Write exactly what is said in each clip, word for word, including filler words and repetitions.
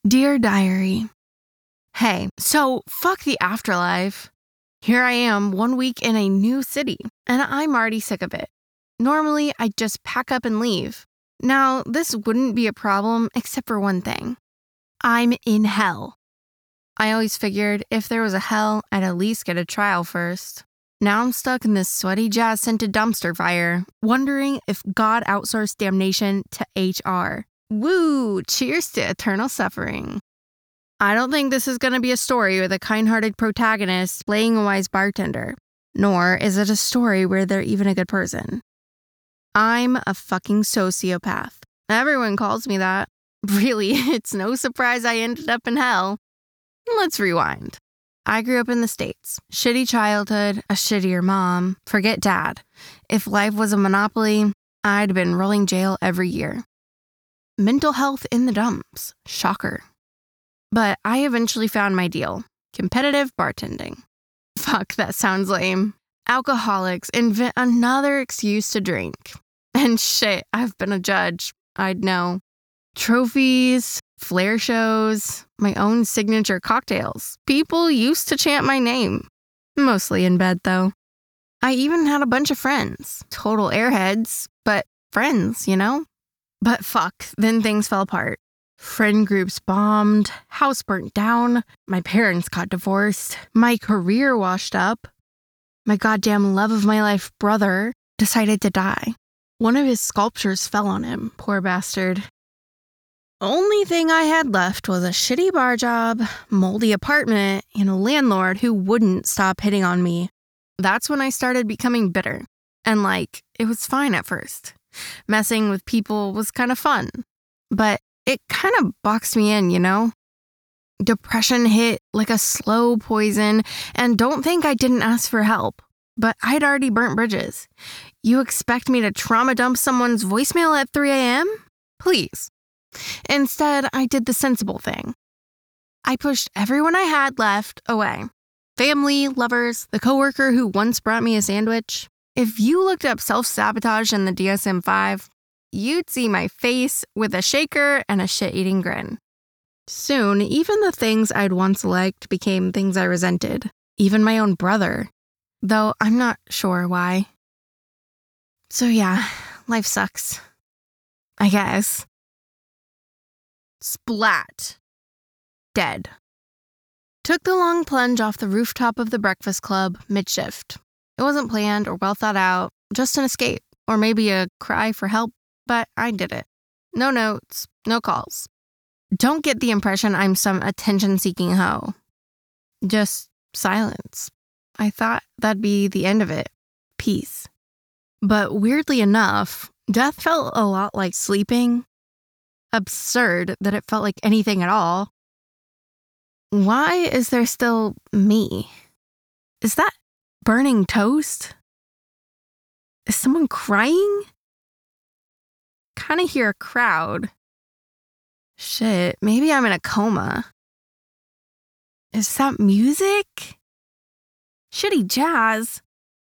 Dear Diary, hey, so fuck the afterlife. Here I am one week in a new city, and I'm already sick of it. Normally, I'd just pack up and leave. Now, this wouldn't be a problem except for one thing. I'm in hell. I always figured if there was a hell, I'd at least get a trial first. Now I'm stuck in this sweaty jazz-scented dumpster fire, wondering if God outsourced damnation to H R. Woo! Cheers to eternal suffering. I don't think this is going to be a story with a kind-hearted protagonist playing a wise bartender, nor is it a story where they're even a good person. I'm a fucking sociopath. Everyone calls me that. Really, it's no surprise I ended up in hell. Let's rewind. I grew up in the States. Shitty childhood, a shittier mom. Forget dad. If life was a monopoly, I'd been rolling jail every year. Mental health in the dumps. Shocker. But I eventually found my deal. Competitive bartending. Fuck, that sounds lame. Alcoholics invent another excuse to drink. And shit, I've been a judge. I'd know. Trophies, flair shows, my own signature cocktails. People used to chant my name. Mostly in bed, though. I even had a bunch of friends. Total airheads, but friends, you know? But fuck, then things fell apart. Friend groups bombed, house burnt down, my parents got divorced, my career washed up. My goddamn love of my life brother decided to die. One of his sculptures fell on him, poor bastard. Only thing I had left was a shitty bar job, moldy apartment, and a landlord who wouldn't stop hitting on me. That's when I started becoming bitter. And like, it was fine at first. Messing with people was kind of fun. But it kind of boxed me in, you know? Depression hit like a slow poison, and don't think I didn't ask for help. But I'd already burnt bridges. You expect me to trauma dump someone's voicemail at three a.m.? Please. Instead, I did the sensible thing. I pushed everyone I had left away. Family, lovers, the coworker who once brought me a sandwich. If you looked up self-sabotage in the D S M five, you'd see my face with a shaker and a shit-eating grin. Soon, even the things I'd once liked became things I resented. Even my own brother. Though I'm not sure why. So yeah, life sucks. I guess. Splat. Dead. Took the long plunge off the rooftop of the Breakfast Club mid-shift. It wasn't planned or well thought out, just an escape, or maybe a cry for help, but I did it. No notes, no calls. Don't get the impression I'm some attention-seeking hoe. Just silence. I thought that'd be the end of it. Peace. But weirdly enough, death felt a lot like sleeping. Absurd that it felt like anything at all. Why is there still me? Is that burning toast? Is someone crying? Kind of hear a crowd. Shit, maybe I'm in a coma. Is that music? Shitty jazz?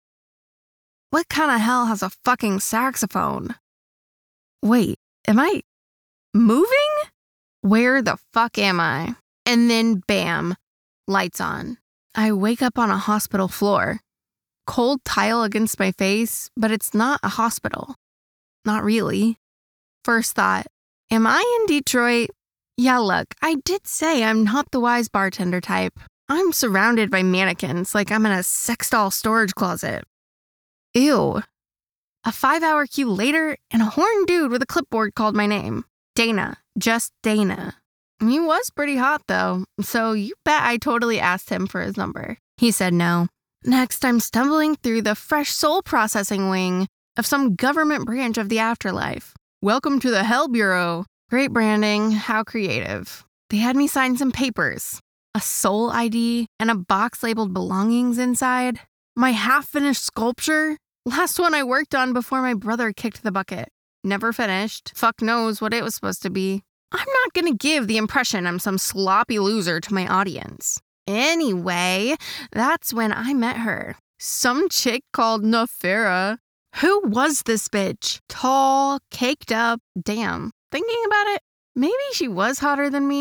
What kind of hell has a fucking saxophone? Wait, am I moving? Where the fuck am I? And then bam, lights on. I wake up on a hospital floor. Cold tile against my face, but it's not a hospital. Not really. First thought, am I in Detroit? Yeah, look, I did say I'm not the wise bartender type. I'm surrounded by mannequins like I'm in a sex doll storage closet. Ew. A five-hour queue later, and a horned dude with a clipboard called my name. Dana. Just Dana. He was pretty hot, though, so you bet I totally asked him for his number. He said no. Next, I'm stumbling through the fresh soul processing wing of some government branch of the afterlife. Welcome to the Hell Bureau. Great branding. How creative. They had me sign some papers. A soul I D and a box labeled belongings inside. My half-finished sculpture. Last one I worked on before my brother kicked the bucket. Never finished. Fuck knows what it was supposed to be. I'm not gonna give the impression I'm some sloppy loser to my audience. Anyway, that's when I met her. Some chick called Nefera. Who was this bitch? Tall, caked up. Damn. Thinking about it, maybe she was hotter than me.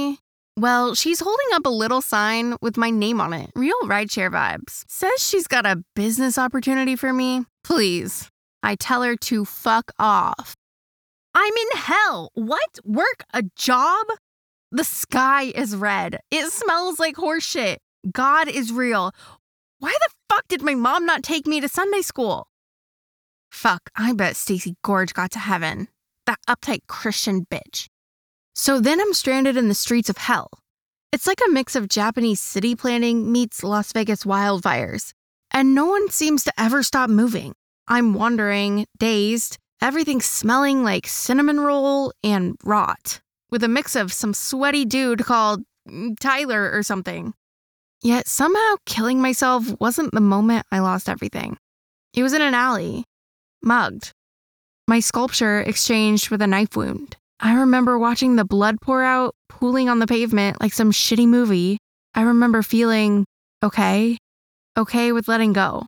Well, she's holding up a little sign with my name on it. Real rideshare vibes. Says she's got a business opportunity for me. Please. I tell her to fuck off. I'm in hell. What? Work a job? The sky is red. It smells like horse shit. God is real. Why the fuck did my mom not take me to Sunday school? Fuck, I bet Stacey Gorge got to heaven. That uptight Christian bitch. So then I'm stranded in the streets of hell. It's like a mix of Japanese city planning meets Las Vegas wildfires. And no one seems to ever stop moving. I'm wandering, dazed, everything smelling like cinnamon roll and rot, with a mix of some sweaty dude called Tyler or something. Yet somehow killing myself wasn't the moment I lost everything. It was in an alley, mugged. My sculpture exchanged with a knife wound. I remember watching the blood pour out, pooling on the pavement like some shitty movie. I remember feeling okay, okay with letting go.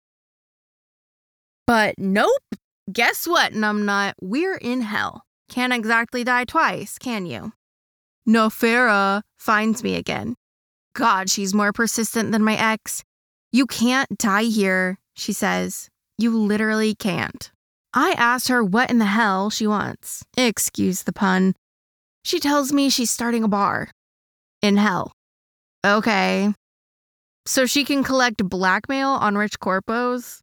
But nope. Guess what, numbnut? We're in hell. Can't exactly die twice, can you? Nofera finds me again. God, she's more persistent than my ex. You can't die here, she says. You literally can't. I asked her what in the hell she wants. Excuse the pun. She tells me she's starting a bar. In hell. Okay. So she can collect blackmail on rich corpos?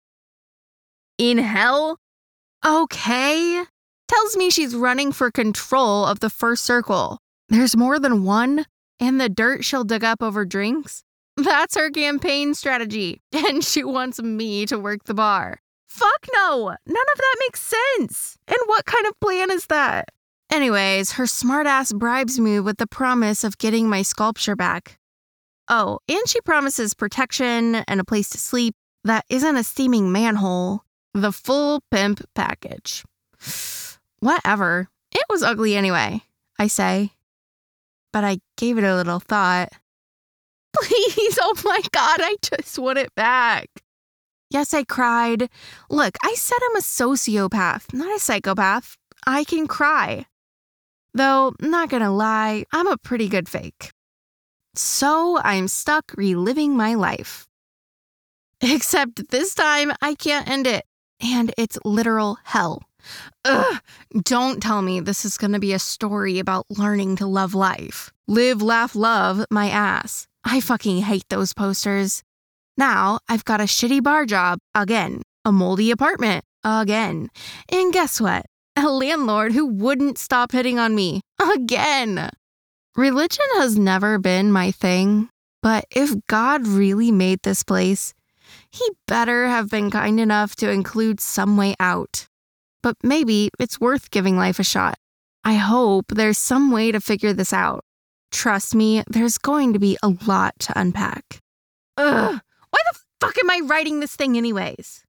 In hell? Okay. Tells me she's running for control of the first circle. There's more than one? And the dirt she'll dig up over drinks? That's her campaign strategy. And she wants me to work the bar. Fuck no! None of that makes sense! And what kind of plan is that? Anyways, her smartass bribes me with the promise of getting my sculpture back. Oh, and she promises protection and a place to sleep that isn't a steaming manhole. The full pimp package. Whatever. It was ugly anyway, I say. But I gave it a little thought. Please, oh my God, I just want it back. Yes, I cried. Look, I said I'm a sociopath, not a psychopath. I can cry. Though, not gonna lie, I'm a pretty good fake. So I'm stuck reliving my life. Except this time, I can't end it. And it's literal hell. Ugh, don't tell me this is gonna be a story about learning to love life. Live, laugh, love, my ass. I fucking hate those posters. Now, I've got a shitty bar job, again. A moldy apartment, again. And guess what? A landlord who wouldn't stop hitting on me, again. Religion has never been my thing, but if God really made this place, he better have been kind enough to include some way out. But maybe it's worth giving life a shot. I hope there's some way to figure this out. Trust me, there's going to be a lot to unpack. Ugh. Why the fuck am I writing this thing anyways?